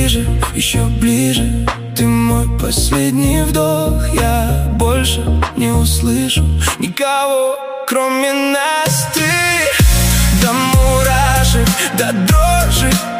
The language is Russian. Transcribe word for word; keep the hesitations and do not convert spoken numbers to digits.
ближе, еще ближе. Ты мой последний вдох, я больше не услышу никого, кроме нас. Ты до мурашек, до дрожи